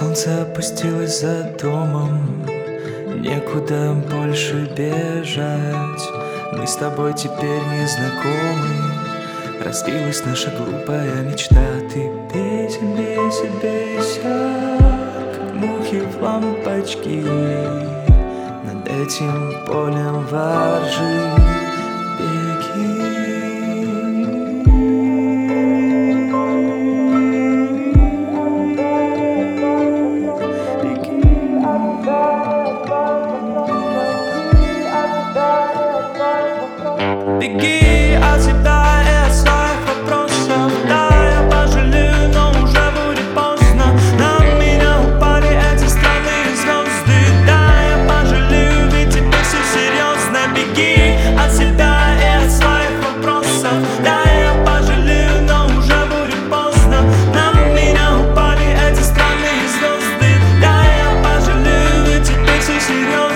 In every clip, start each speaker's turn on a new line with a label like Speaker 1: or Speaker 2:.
Speaker 1: Солнце опустилось за домом, некуда больше бежать. Мы с тобой теперь не знакомы, разбилась наша глупая мечта. Ты бейся, бейся, бейся, как мухи в лампочки. Над этим полем воржи беги. Беги от себя и от своих вопросов. Да, я пожалею, но уже будет поздно. На меня упали эти странные звезды. Да, я пожалею, ведь теперь все серьезно. Беги от себя и от своих вопросов. Да, я пожалею, но уже будет поздно. На меня упали эти странные звезды. Да, я пожалею, ведь теперь все серьезно.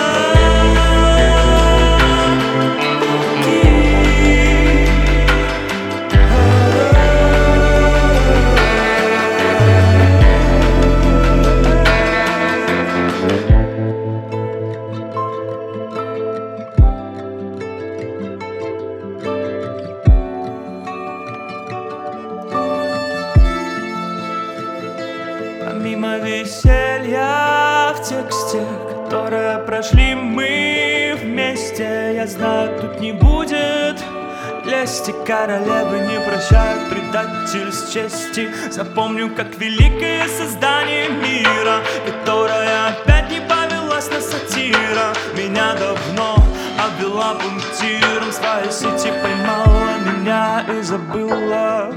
Speaker 1: Помимо веселья в тексте, которое прошли мы вместе, я знаю, тут не будет лести. Королевы не прощают предательств чести. Запомню, как великое создание мира, которое опять не повелась на сатира. Меня давно обвела пунктиром, свои сети поймала меня и забыла.